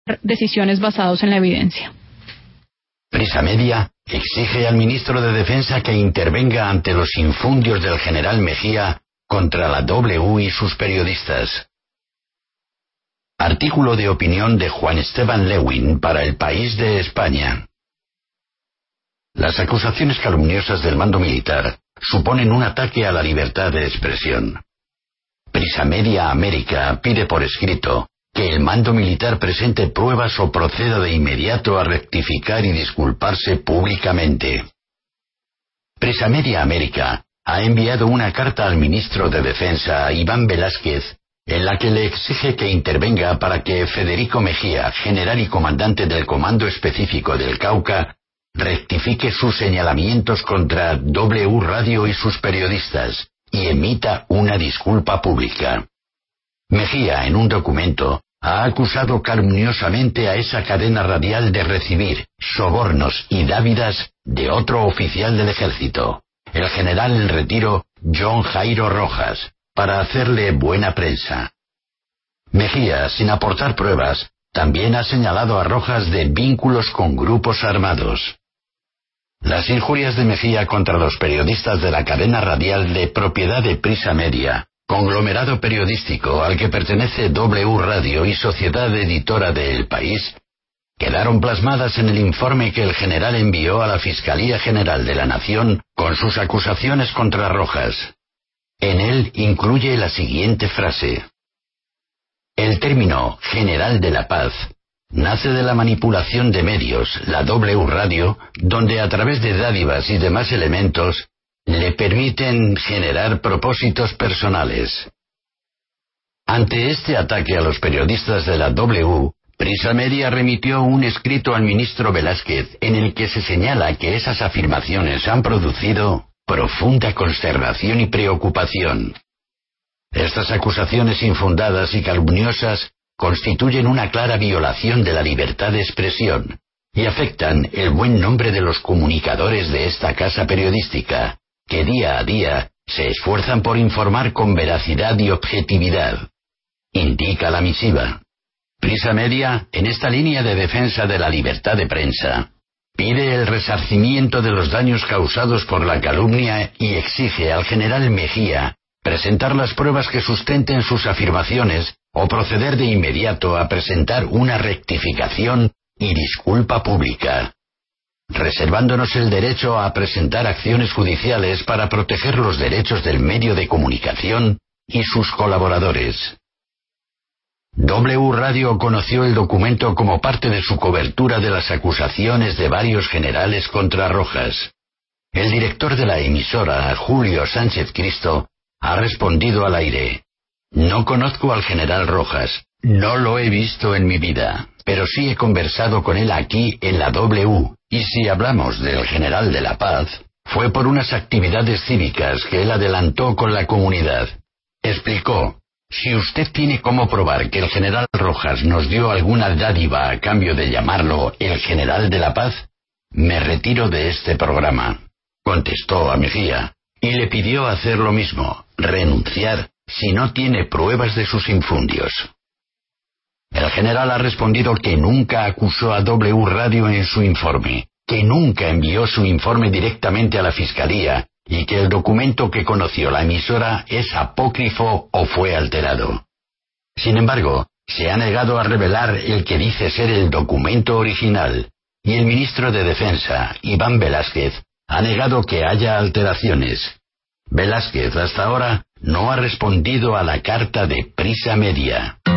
decisiones basados en la evidencia. Prisa Media exige al ministro de Defensa que intervenga ante los infundios del general Mejía contra la W y sus periodistas. Artículo de opinión de Juan Esteban Lewin para El País de España. Las acusaciones calumniosas del mando militar suponen un ataque a la libertad de expresión. Prisa Media América pide por escrito que el mando militar presente pruebas o proceda de inmediato a rectificar y disculparse públicamente. Prisa Media América ha enviado una carta al ministro de Defensa, Iván Velásquez, en la que le exige que intervenga para que Federico Mejía, general y comandante del Comando Específico del Cauca, rectifique sus señalamientos contra W Radio y sus periodistas y emita una disculpa pública. Mejía, en un documento, ha acusado calumniosamente a esa cadena radial de recibir sobornos y dávidas de otro oficial del ejército, el general en retiro John Jairo Rojas, para hacerle buena prensa. Mejía, sin aportar pruebas, también ha señalado a Rojas de vínculos con grupos armados. Las injurias de Mejía contra los periodistas de la cadena radial de propiedad de Prisa Media, conglomerado periodístico al que pertenece W Radio y Sociedad Editora de El País, quedaron plasmadas en el informe que el general envió a la Fiscalía General de la Nación con sus acusaciones contra Rojas. En él incluye la siguiente frase: el término general de la paz nace de la manipulación de medios, la W Radio, donde a través de dádivas y demás elementos le permiten generar propósitos personales. Ante este ataque a los periodistas de la W, Prisa Media remitió un escrito al ministro Velásquez en el que se señala que esas afirmaciones han producido profunda consternación y preocupación. Estas acusaciones infundadas y calumniosas constituyen una clara violación de la libertad de expresión y afectan el buen nombre de los comunicadores de esta casa periodística, que día a día se esfuerzan por informar con veracidad y objetividad. Indica la misiva. Prisa Media, en esta línea de defensa de la libertad de prensa, pide el resarcimiento de los daños causados por la calumnia y exige al general Mejía presentar las pruebas que sustenten sus afirmaciones o proceder de inmediato a presentar una rectificación y disculpa pública, reservándonos el derecho a presentar acciones judiciales para proteger los derechos del medio de comunicación y sus colaboradores. W Radio conoció el documento como parte de su cobertura de las acusaciones de varios generales contra Rojas. El director de la emisora, Julio Sánchez Cristo, ha respondido al aire: no conozco al general Rojas, no lo he visto en mi vida, pero sí he conversado con él aquí en la W, y si hablamos del general de la paz, fue por unas actividades cívicas que él adelantó con la comunidad. Explicó: si usted tiene cómo probar que el general Rojas nos dio alguna dádiva a cambio de llamarlo el general de la paz, me retiro de este programa. Contestó a Mejía, y le pidió hacer lo mismo, renunciar, si no tiene pruebas de sus infundios. El general ha respondido que nunca acusó a W Radio en su informe, que nunca envió su informe directamente a la Fiscalía, y que el documento que conoció la emisora es apócrifo o fue alterado. Sin embargo, se ha negado a revelar el que dice ser el documento original, y el ministro de Defensa, Iván Velásquez, ha negado que haya alteraciones. Velásquez hasta ahora no ha respondido a la carta de Prisa Media.